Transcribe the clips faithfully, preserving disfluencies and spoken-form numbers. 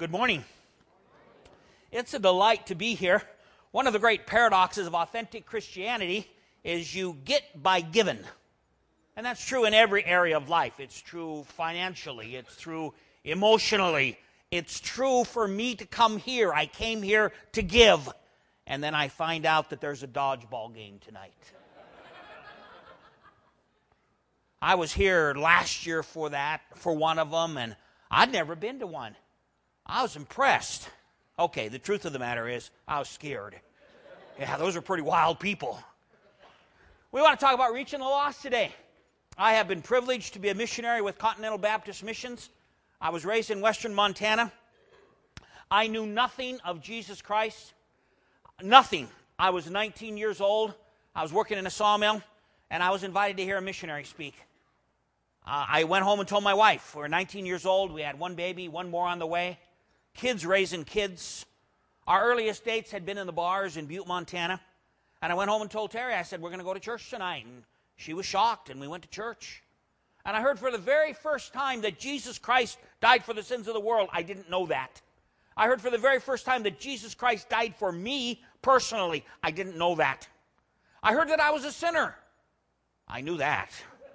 Good morning. It's a delight to be here. One of the great paradoxes of authentic Christianity is you get by giving. And that's true in every area of life. It's true financially. It's true emotionally. It's true for me to come here. I came here to give. And then I find out that there's a dodgeball game tonight. I was here last year for that, for one of them, and I'd never been to one. I was impressed. Okay, the truth of the matter is, I was scared. Yeah, those are pretty wild people. We want to talk about reaching the lost today. I have been privileged to be a missionary with Continental Baptist Missions. I was raised in western Montana. I knew nothing of Jesus Christ. Nothing. I was nineteen years old. I was working in a sawmill, and I was invited to hear a missionary speak. Uh, I went home and told my wife. We were nineteen years old. We had one baby, one more on the way. Kids raising kids. Our earliest dates had been in the bars in Butte, Montana. And I went home and told Terry, I said, we're going to go to church tonight. And she was shocked, and we went to church. And I heard for the very first time that Jesus Christ died for the sins of the world. I didn't know that. I heard for the very first time that Jesus Christ died for me personally. I didn't know that. I heard that I was a sinner. I knew that.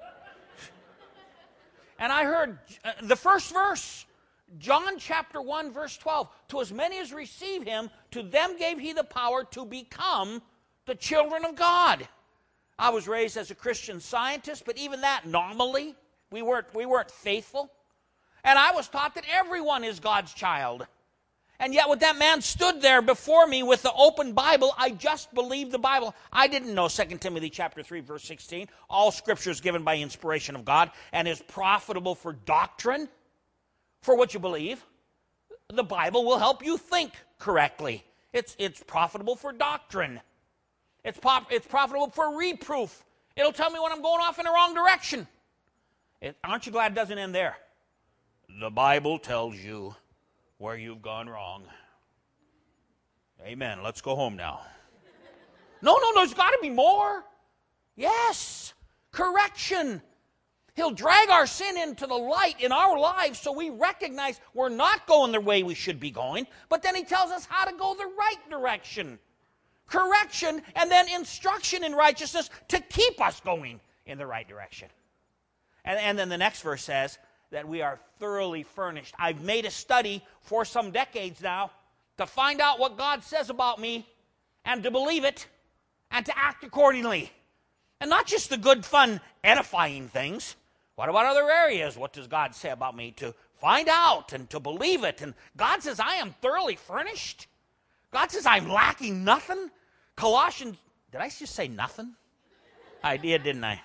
And I heard uh, the first verse, John chapter one, verse twelve. To as many as receive him, to them gave he the power to become the children of God. I was raised as a Christian Scientist, but even that, nominally, we weren't, we weren't faithful. And I was taught that everyone is God's child. And yet when that man stood there before me with the open Bible, I just believed the Bible. I didn't know Second Timothy chapter three, verse sixteen. All Scripture is given by inspiration of God and is profitable for doctrine, for what you believe. The Bible will help you think correctly. It's, it's profitable for doctrine. It's, pop, it's profitable for reproof. It'll tell me when I'm going off in the wrong direction. It, aren't you glad it doesn't end there? The Bible tells you where you've gone wrong. Amen. Let's go home now. No, no, there's got to be more. Yes. Correction. He'll drag our sin into the light in our lives so we recognize we're not going the way we should be going, but then he tells us how to go the right direction. Correction and then instruction in righteousness to keep us going in the right direction. And, and then the next verse says that we are thoroughly furnished. I've made a study for some decades now to find out what God says about me and to believe it and to act accordingly. And not just the good, fun, edifying things. What about other areas? What does God say about me? To find out and to believe it. And God says I am thoroughly furnished. God says I'm lacking nothing. Colossians, did I just say nothing? I did, didn't I?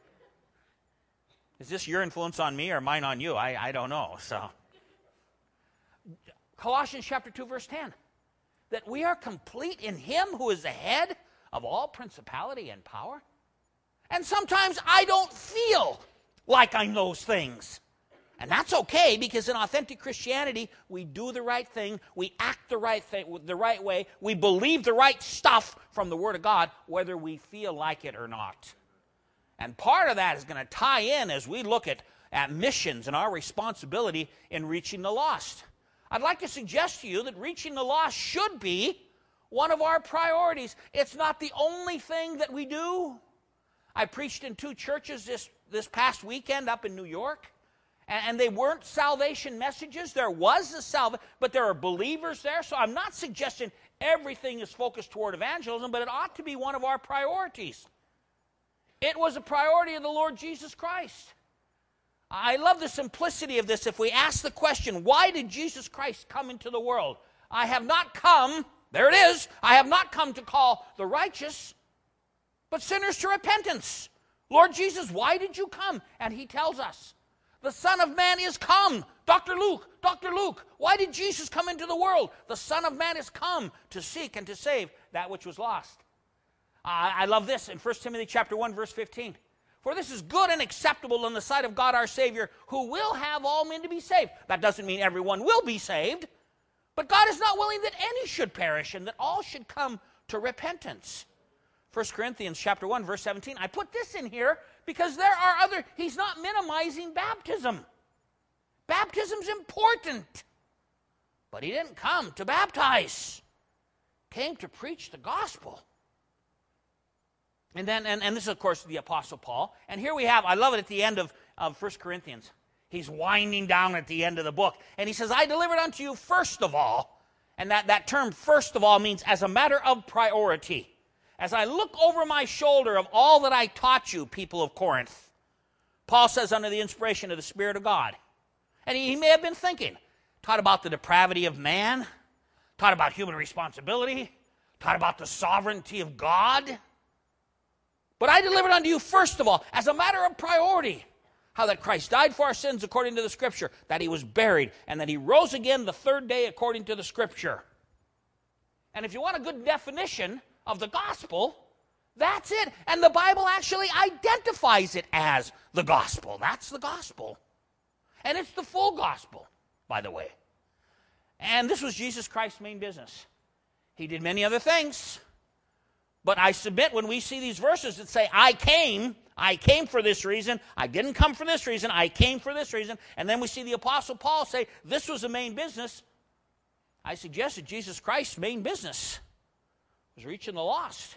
Is this your influence on me or mine on you? I, I don't know. So, Colossians chapter two, verse ten. That we are complete in him who is the head of all principality and power. And sometimes I don't feel like I'm those things. And that's okay, because in authentic Christianity, we do the right thing, we act the right thing, the right way, we believe the right stuff from the Word of God, whether we feel like it or not. And part of that is going to tie in as we look at, at missions and our responsibility in reaching the lost. I'd like to suggest to you that reaching the lost should be one of our priorities. It's not the only thing that we do. I preached in two churches this, this past weekend up in New York, and, and they weren't salvation messages. There was a salvation, but there are believers there, so I'm not suggesting everything is focused toward evangelism, but it ought to be one of our priorities. It was a priority of the Lord Jesus Christ. I love the simplicity of this. If we ask the question, why did Jesus Christ come into the world? I have not come, there it is, I have not come to call the righteous, but sinners to repentance. Lord Jesus, why did you come? And he tells us, the Son of Man is come. Doctor Luke, Doctor Luke, why did Jesus come into the world? The Son of Man is come to seek and to save that which was lost. I love this in First Timothy chapter one, verse fifteen. For this is good and acceptable in the sight of God our Savior, who will have all men to be saved. That doesn't mean everyone will be saved, but God is not willing that any should perish and that all should come to repentance. First Corinthians chapter one, verse seventeen. I put this in here because there are other, he's not minimizing baptism. Baptism's important. But he didn't come to baptize. He came to preach the gospel. And then, and, and this is, of course, the Apostle Paul. And here we have, I love it at the end of, of First Corinthians. He's winding down at the end of the book. And he says, I delivered unto you first of all. And that, that term first of all means as a matter of priority. As I look over my shoulder of all that I taught you, people of Corinth, Paul says under the inspiration of the Spirit of God. And he, he may have been thinking, taught about the depravity of man, taught about human responsibility, taught about the sovereignty of God. But I delivered unto you first of all, as a matter of priority, how that Christ died for our sins according to the Scripture, that he was buried, and that he rose again the third day according to the Scripture. And if you want a good definition of the gospel, that's it. And the Bible actually identifies it as the gospel. That's the gospel. And it's the full gospel, by the way. And this was Jesus Christ's main business. He did many other things. But I submit when we see these verses that say, I came, I came for this reason, I didn't come for this reason, I came for this reason, and then we see the Apostle Paul say, this was the main business, I suggest that Jesus Christ's main business was reaching the lost.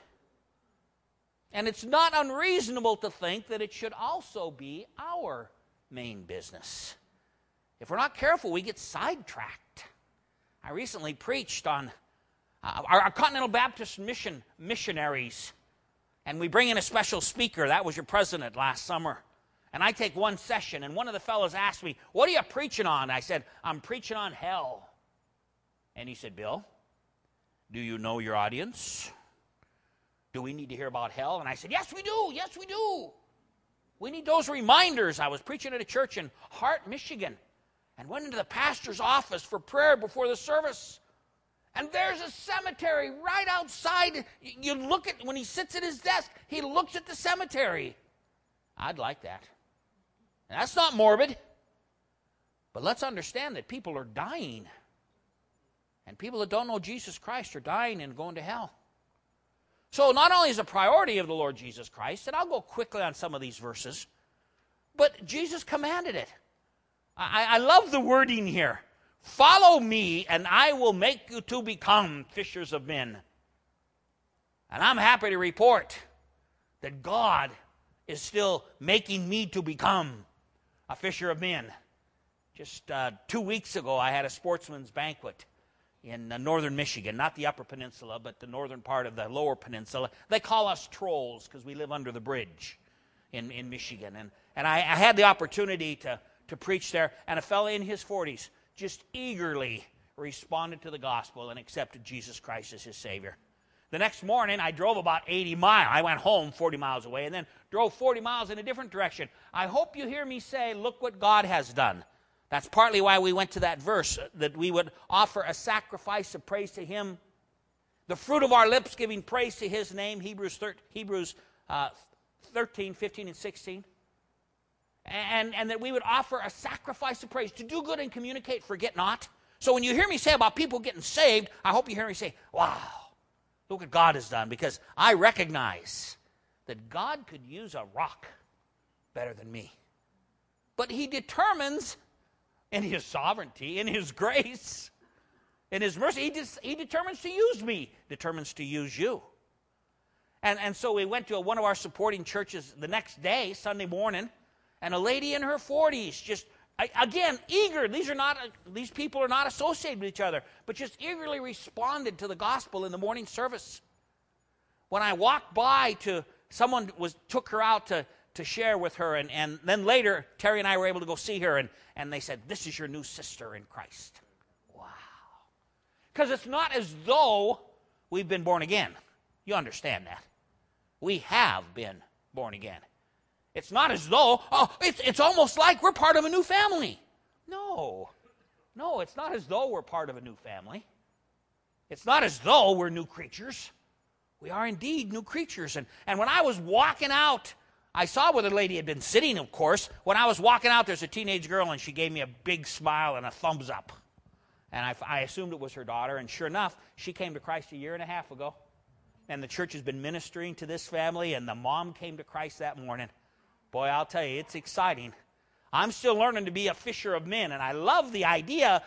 And it's not unreasonable to think that it should also be our main business. If we're not careful, we get sidetracked. I recently preached on Uh, our, our Continental Baptist mission missionaries, and we bring in a special speaker. That was your president last summer. And I take one session, and one of the fellows asked me, what are you preaching on? I said, I'm preaching on hell. And he said, Bill, do you know your audience? Do we need to hear about hell? And I said, yes, we do. Yes, we do. We need those reminders. I was preaching at a church in Hart, Michigan, and went into the pastor's office for prayer before the service. And there's a cemetery right outside. You look at, when he sits at his desk, he looks at the cemetery. I'd like that. And that's not morbid. But let's understand that people are dying. And people that don't know Jesus Christ are dying and going to hell. So not only is a priority of the Lord Jesus Christ, and I'll go quickly on some of these verses, but Jesus commanded it. I, I love the wording here. Follow me, and I will make you to become fishers of men. And I'm happy to report that God is still making me to become a fisher of men. Just uh, two weeks ago, I had a sportsman's banquet in uh, northern Michigan, not the upper peninsula, but the northern part of the lower peninsula. They call us trolls because we live under the bridge in, in Michigan. And, and I, I had the opportunity to, to preach there, and a fellow in his forties just eagerly responded to the gospel and accepted Jesus Christ as his Savior. The next morning, I drove about eighty miles. I went home forty miles away and then drove forty miles in a different direction. I hope you hear me say, look what God has done. That's partly why we went to that verse, that we would offer a sacrifice of praise to him. The fruit of our lips giving praise to his name, Hebrews, thirteen, Hebrews uh, thirteen, fifteen, and sixteen. And, and that we would offer a sacrifice of praise. To do good and communicate, forget not. So when you hear me say about people getting saved, I hope you hear me say, wow, look what God has done. Because I recognize that God could use a rock better than me. But he determines in his sovereignty, in his grace, in his mercy, he, dis, he determines to use me, determines to use you. And, and so we went to a, one of our supporting churches the next day, Sunday morning, and a lady in her forties, just, again, eager. These are not, these people are not associated with each other, but just eagerly responded to the gospel in the morning service. When I walked by to, someone was took her out to, to share with her, and, and then later, Terry and I were able to go see her, and, and they said, this is your new sister in Christ. Wow. Because it's not as though we've been born again. You understand that. We have been born again. It's not as though, oh, it's, it's almost like we're part of a new family. No. No, it's not as though we're part of a new family. It's not as though we're new creatures. We are indeed new creatures. And, and when I was walking out, I saw where the lady had been sitting, of course. When I was walking out, there's a teenage girl, and she gave me a big smile and a thumbs up. And I, I assumed it was her daughter, and sure enough, she came to Christ a year and a half ago. And the church has been ministering to this family, and the mom came to Christ that morning. Boy, I'll tell you, it's exciting. I'm still learning to be a fisher of men, and I love the idea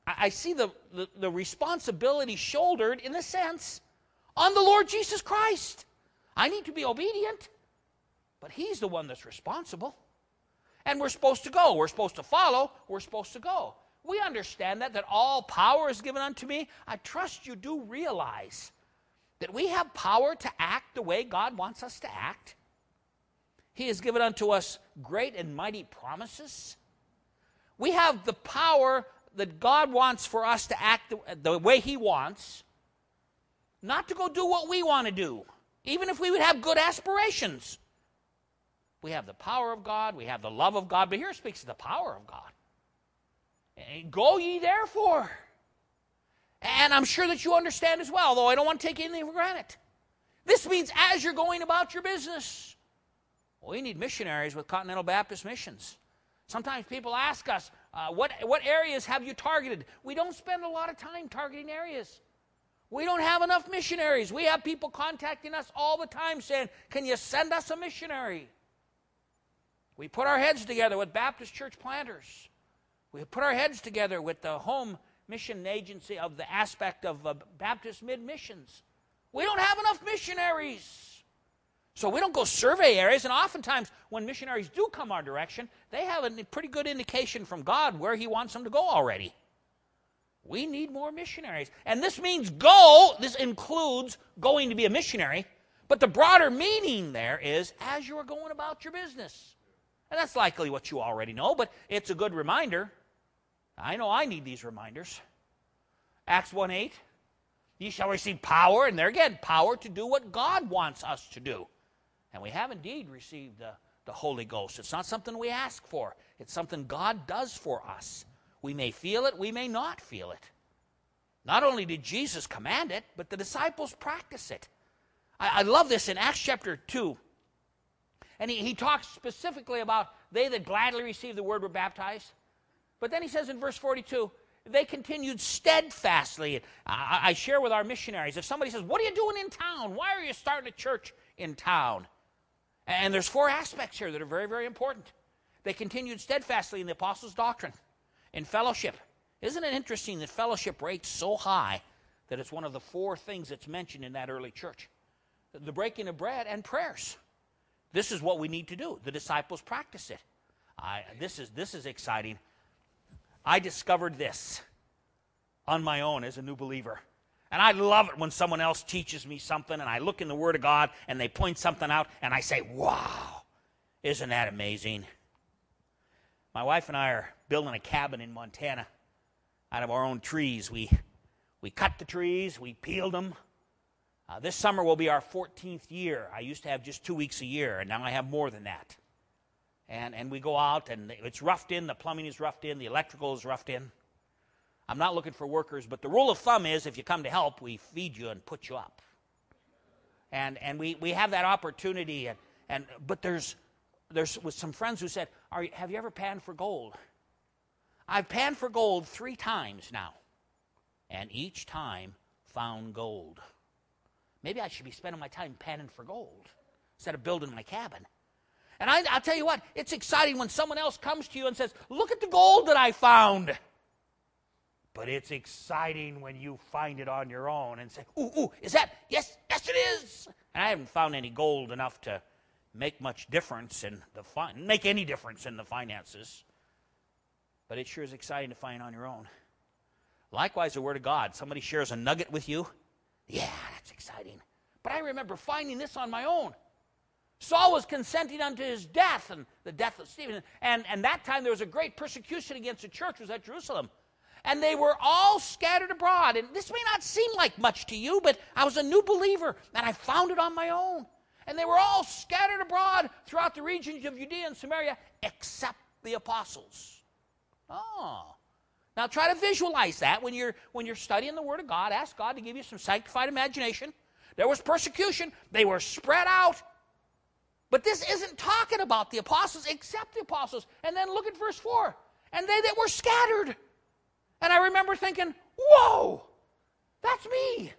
I, I see the, the, the responsibility shouldered, in a sense, on the Lord Jesus Christ. I need to be obedient, but he's the one that's responsible. And we're supposed to go. We're supposed to follow. We're supposed to go. We understand that, that all power is given unto me. I trust you do realize that we have power to act the way God wants us to act. He has given unto us great and mighty promises. We have the power that God wants for us to act the, the way he wants, not to go do what we want to do, even if we would have good aspirations. We have the power of God, we have the love of God, but here it speaks of the power of God. And go ye therefore. And I'm sure that you understand as well, though I don't want to take anything for granted. This means as you're going about your business. Well, we need missionaries with Continental Baptist Missions. Sometimes people ask us, uh, what, what areas have you targeted? We don't spend a lot of time targeting areas. We don't have enough missionaries. We have people contacting us all the time saying, can you send us a missionary? We put our heads together with Baptist church planters. We put our heads together with the home mission agency of the aspect of uh, Baptist mid-missions. We don't have enough missionaries. So we don't go survey areas, and oftentimes when missionaries do come our direction, they have a pretty good indication from God where he wants them to go already. We need more missionaries. And this means go. This includes going to be a missionary. But the broader meaning there is as you are going about your business. And that's likely what you already know, but it's a good reminder. I know I need these reminders. Acts one eight, ye shall receive power, and there again, power to do what God wants us to do. And we have indeed received the, the Holy Ghost. It's not something we ask for. It's something God does for us. We may feel it, we may not feel it. Not only did Jesus command it, but the disciples practice it. I, I love this in Acts chapter two. And he, he talks specifically about they that gladly received the word were baptized. But then he says in verse forty-two, they continued steadfastly. I, I share with our missionaries, if somebody says, what are you doing in town? Why are you starting a church in town? And there's four aspects here that are very, very important. They continued steadfastly in the apostles' doctrine, in fellowship. Isn't it interesting that fellowship rates so high that it's one of the four things that's mentioned in that early church? The breaking of bread and prayers. This is what we need to do. The disciples practice it. I, this is, this is exciting. I discovered this on my own as a new believer. And I love it when someone else teaches me something and I look in the Word of God and they point something out and I say, wow, isn't that amazing? My wife and I are building a cabin in Montana out of our own trees. We, we cut the trees, we peeled them. Uh, this summer will be our fourteenth year. I used to have just two weeks a year, and now I have more than that. And, and we go out, and it's roughed in, the plumbing is roughed in, the electrical is roughed in. I'm not looking for workers, but the rule of thumb is if you come to help, we feed you and put you up. And and we, we have that opportunity, and, and but there's there's with some friends who said, Are, have you ever panned for gold? I've panned for gold three times now, and each time found gold. Maybe I should be spending my time panning for gold instead of building my cabin. And I, I'll tell you what, it's exciting when someone else comes to you and says, look at the gold that I found. But it's exciting when you find it on your own and say, ooh, ooh, is that? Yes, yes it is. And I haven't found any gold enough to make much difference in the fi- make any difference in the finances. But it sure is exciting to find on your own. Likewise, the Word of God. Somebody shares a nugget with you. Yeah, that's exciting. But I remember finding this on my own. Saul was consenting unto his death and the death of Stephen. And, and that time there was a great persecution against the church. It was at Jerusalem. And they were all scattered abroad. And this may not seem like much to you, but I was a new believer, and I found it on my own. And they were all scattered abroad throughout the regions of Judea and Samaria, except the apostles. Oh. Now try to visualize that when you're, when you're studying the Word of God. Ask God to give you some sanctified imagination. There was persecution. They were spread out. But this isn't talking about the apostles, except the apostles. And then look at verse four. And they that were scattered. And I remember thinking, whoa, that's me.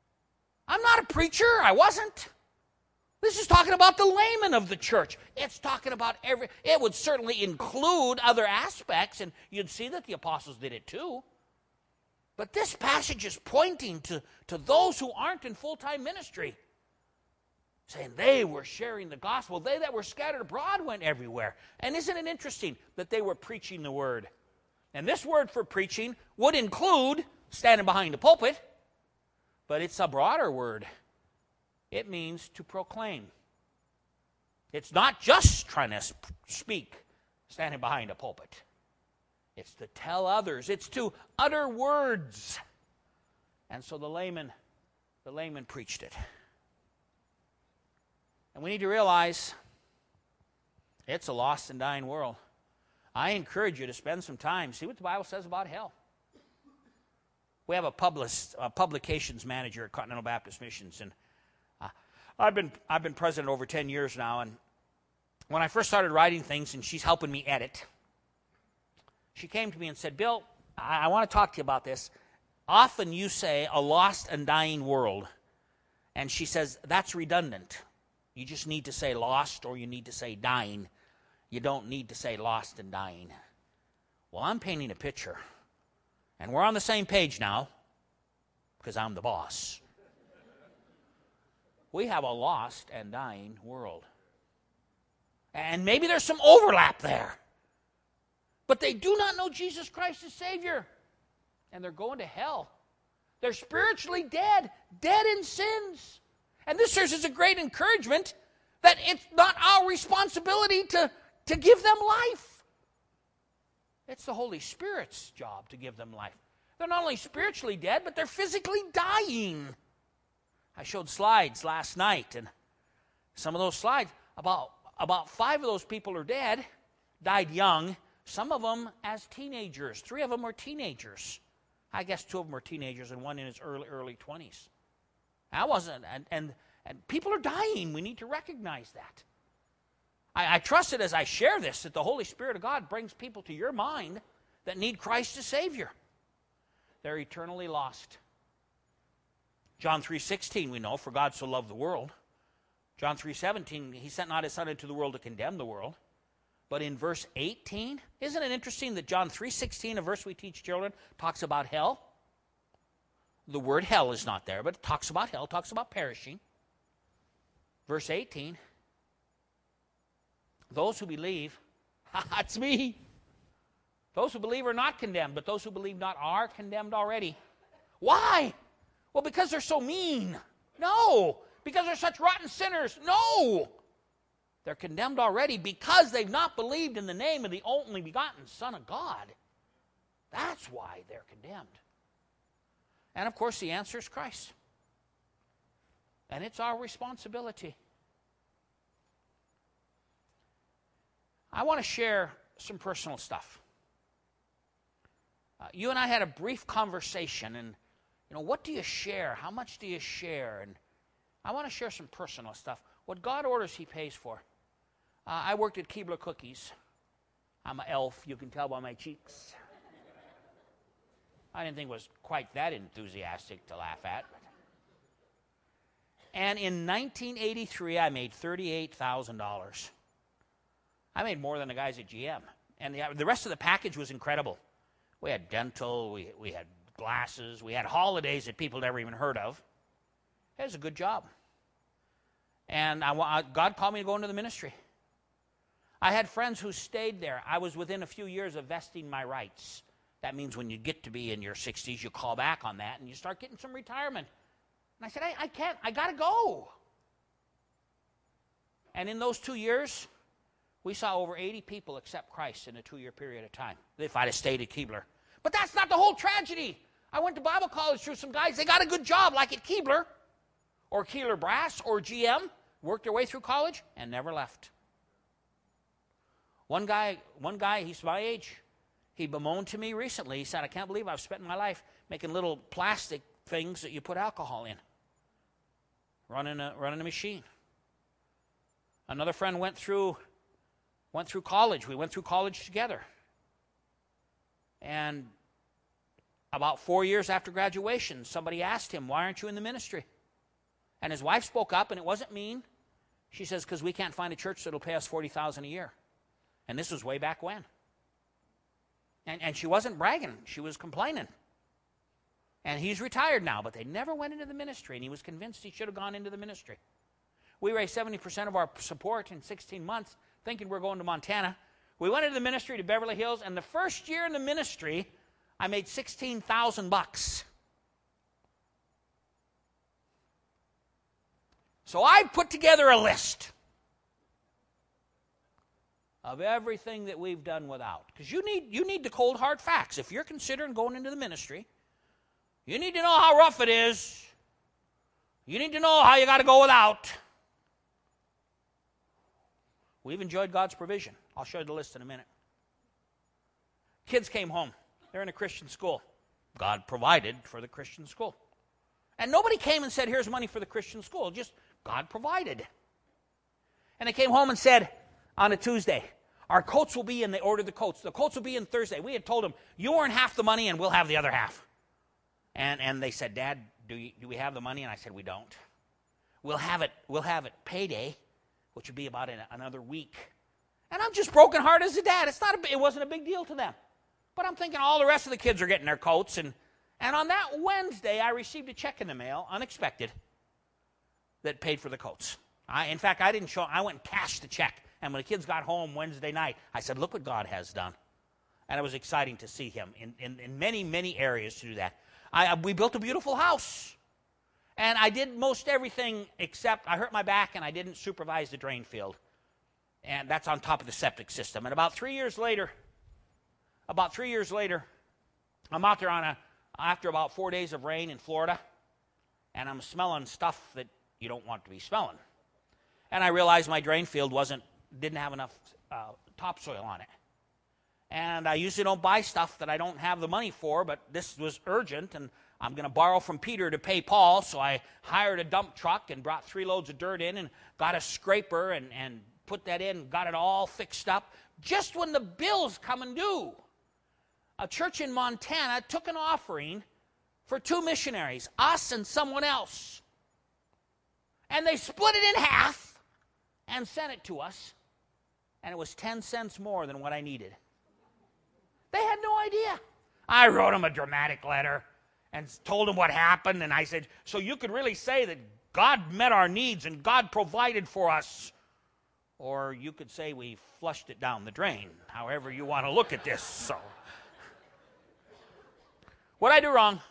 I'm not a preacher. I wasn't. This is talking about the layman of the church. It's talking about every, it would certainly include other aspects, and you'd see that the apostles did it too. But this passage is pointing to, to those who aren't in full-time ministry, saying they were sharing the gospel. They that were scattered abroad went everywhere. And isn't it interesting that they were preaching the word? And this word for preaching would include standing behind the pulpit, but it's a broader word. It means to proclaim. It's not just trying to speak, standing behind a pulpit. It's to tell others. It's to utter words. And so the layman, the layman preached it. And we need to realize it's a lost and dying world. I encourage you to spend some time, see what the Bible says about hell. We have a, public, a publications manager at Continental Baptist Missions, and uh, I've been I've been president over ten years now, and when I first started writing things, and she's helping me edit, she came to me and said, Bill, I, I want to talk to you about this. Often you say a lost and dying world, and she says that's redundant. You just need to say lost or you need to say dying. You don't need to say lost and dying. Well, I'm painting a picture. And we're on the same page now because I'm the boss. We have a lost and dying world. And maybe there's some overlap there. But they do not know Jesus Christ as Savior. And they're going to hell. They're spiritually dead, dead in sins. And this serves as a great encouragement that it's not our responsibility to, to give them life. It's the Holy Spirit's job to give them life. They're not only spiritually dead, but they're physically dying. I showed slides last night, and some of those slides, about, about five of those people are dead, died young, some of them as teenagers. Three of them were teenagers. I guess two of them were teenagers and one in his early, early twenties. I wasn't, and, and, and people are dying. We need to recognize that. I, I trust that as I share this, that the Holy Spirit of God brings people to your mind that need Christ as Savior. They're eternally lost. John three sixteen, we know, for God so loved the world. John three seventeen, he sent not his Son into the world to condemn the world. But in verse eighteen, isn't it interesting that John three sixteen, a verse we teach children, talks about hell? The word hell is not there, but it talks about hell, talks about perishing. Verse eighteen, those who believe, that's me. Those who believe are not condemned, but those who believe not are condemned already. Why? Well, because they're so mean. No. Because they're such rotten sinners. No. They're condemned already because they've not believed in the name of the only begotten Son of God. That's why they're condemned. And, of course, the answer is Christ. And it's our responsibility. I want to share some personal stuff. Uh, you and I had a brief conversation, and, you know, what do you share? How much do you share? And I want to share some personal stuff. What God orders, He pays for. Uh, I worked at Keebler Cookies. I'm an elf, you can tell by my cheeks. I didn't think it was quite that enthusiastic to laugh at. And in nineteen eighty-three, I made thirty-eight thousand dollars. I made more than the guys at G M. And the, the rest of the package was incredible. We had dental, we, we had glasses, we had holidays that people never even heard of. It was a good job. And I, God called me to go into the ministry. I had friends who stayed there. I was within a few years of vesting my rights. That means when you get to be in your sixties, you call back on that and you start getting some retirement. And I said, I, I can't, I got to go. And in those two years, we saw over eighty people accept Christ in a two-year period of time, if I'd have stayed at Keebler. But that's not the whole tragedy. I went to Bible college through some guys. They got a good job, like at Keebler, or Keeler Brass, or G M, worked their way through college, and never left. One guy, one guy, he's my age, he bemoaned to me recently. He said, I can't believe I've spent my life making little plastic things that you put alcohol in, running a, running a machine. Another friend went through... Went through college. We went through college together. And about four years after graduation, somebody asked him, why aren't you in the ministry? And his wife spoke up, and it wasn't mean. She says, because we can't find a church that will pay us forty thousand dollars a year. And this was way back when. And, and she wasn't bragging. She was complaining. And he's retired now, but they never went into the ministry, and he was convinced he should have gone into the ministry. We raised seventy percent of our support in sixteen months, thinking we're going to Montana. We went into the ministry to Beverly Hills, and the first year in the ministry, I made sixteen thousand bucks. So I put together a list of everything that we've done without. Because you need, you need the cold, hard facts. If you're considering going into the ministry, you need to know how rough it is. You need to know how you got to go without. We've enjoyed God's provision. I'll show you the list in a minute. Kids came home. They're in a Christian school. God provided for the Christian school. And nobody came and said, here's money for the Christian school. Just God provided. And they came home and said on a Tuesday, our coats will be in, they ordered the coats. The coats will be in Thursday. We had told them, you earn half the money and we'll have the other half. And and they said, Dad, do, you, do we have the money? And I said, we don't. We'll have it, we'll have it payday, which would be about in another week. And I'm just brokenhearted as a dad. It's not a, it wasn't a big deal to them. But I'm thinking all the rest of the kids are getting their coats. And, and on that Wednesday, I received a check in the mail, unexpected, that paid for the coats. I, in fact, I didn't show, I went and cashed the check. And when the kids got home Wednesday night, I said, look what God has done. And it was exciting to see him in, in, in many, many areas to do that. I, we built a beautiful house. And I did most everything except I hurt my back and I didn't supervise the drain field. And that's on top of the septic system. And about three years later, about three years later, I'm out there on a, after about four days of rain in Florida, and I'm smelling stuff that you don't want to be smelling. And I realized my drain field wasn't, didn't have enough uh, topsoil on it. And I usually don't buy stuff that I don't have the money for, but this was urgent, and I'm going to borrow from Peter to pay Paul, so I hired a dump truck and brought three loads of dirt in and got a scraper and, and put that in, got it all fixed up. Just when the bills come and due, a church in Montana took an offering for two missionaries, us and someone else. And they split it in half and sent it to us, and it was ten cents more than what I needed. They had no idea. I wrote them a dramatic letter and told them what happened, and I said, so you could really say that God met our needs and God provided for us, or you could say we flushed it down the drain, however you want to look at this. So, what'd I do wrong?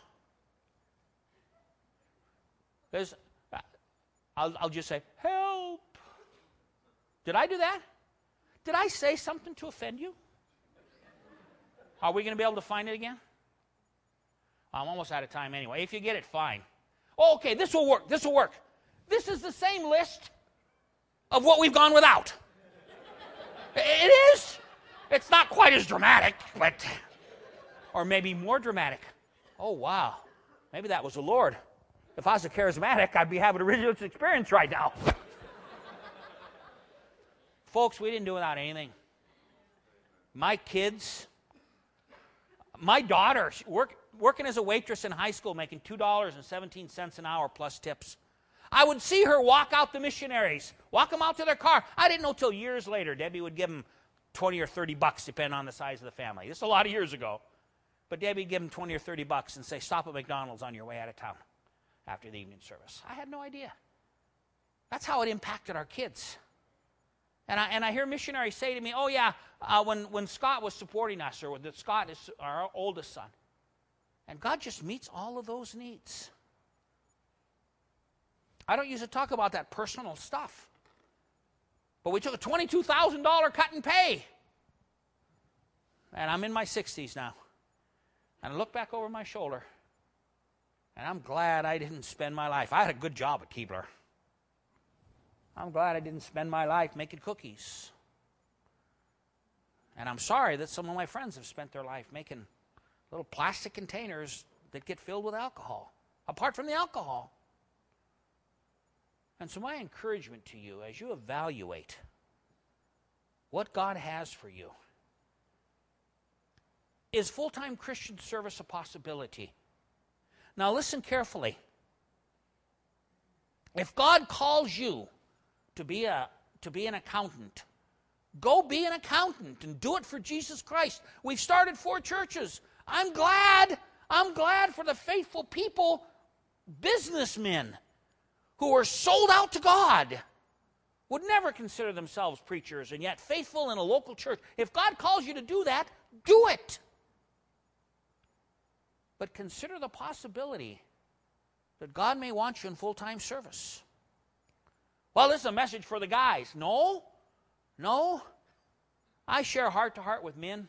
Because I'll, I'll just say, help. Did I do that? Did I say something to offend you? Are we going to be able to find it again? I'm almost out of time anyway. If you get it, fine. Oh, okay, this will work. This will work. This is the same list of what we've gone without. It is. It's not quite as dramatic, but, or maybe more dramatic. Oh, wow. Maybe that was the Lord. If I was a charismatic, I'd be having a religious experience right now. Folks, we didn't do without anything. My kids, my daughter, work, working as a waitress in high school, making two dollars and seventeen cents an hour plus tips. I would see her walk out the missionaries, walk them out to their car. I didn't know till years later Debbie would give them twenty or thirty bucks, depending on the size of the family. This is a lot of years ago. But Debbie would give them twenty or thirty bucks and say, stop at McDonald's on your way out of town after the evening service. I had no idea. That's how it impacted our kids. And I, and I hear missionaries say to me, oh, yeah, uh, when, when Scott was supporting us, or that Scott is our oldest son. And God just meets all of those needs. I don't usually talk about that personal stuff. But we took a twenty-two thousand dollars cut in pay. And I'm in my sixties now. And I look back over my shoulder, and I'm glad I didn't spend my life. I had a good job at Keebler. I'm glad I didn't spend my life making cookies. And I'm sorry that some of my friends have spent their life making little plastic containers that get filled with alcohol, apart from the alcohol. And so my encouragement to you, as you evaluate what God has for you, is full-time Christian service a possibility? Now listen carefully. If God calls you to be a to be an accountant, go be an accountant and do it for Jesus Christ. We've started four churches. I'm glad I'm glad for the faithful people, businessmen, who are sold out to God, would never consider themselves preachers, and yet faithful in a local church. If God calls you to do that, do it. But consider the possibility that God may want you in full-time service. Well, this is a message for the guys. No, no. I share heart-to-heart with men.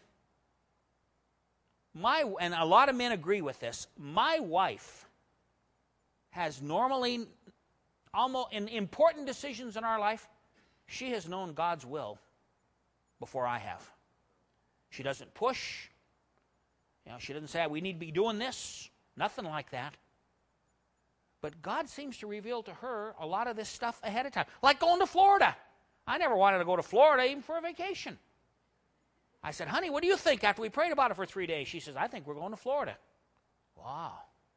My, and a lot of men agree with this. My wife has normally, almost in important decisions in our life, she has known God's will before I have. She doesn't push. You know, she doesn't say, we need to be doing this. Nothing like that. But God seems to reveal to her a lot of this stuff ahead of time. Like going to Florida. I never wanted to go to Florida even for a vacation. I said, honey, what do you think after we prayed about it for three days? She says, I think we're going to Florida. Wow.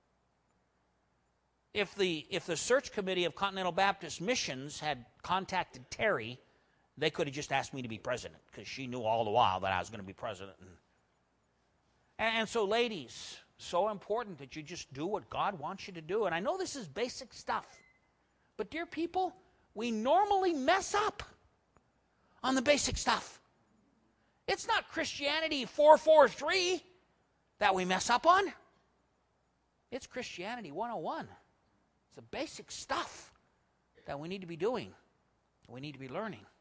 If the, if the search committee of Continental Baptist Missions had contacted Terry, they could have just asked me to be president, because she knew all the while that I was going to be president. And, and so, ladies, so important that you just do what God wants you to do. And I know this is basic stuff, but dear people, we normally mess up on the basic stuff. It's not Christianity four forty-three that we mess up on. It's Christianity one oh one. It's the basic stuff that we need to be doing, we need to be learning.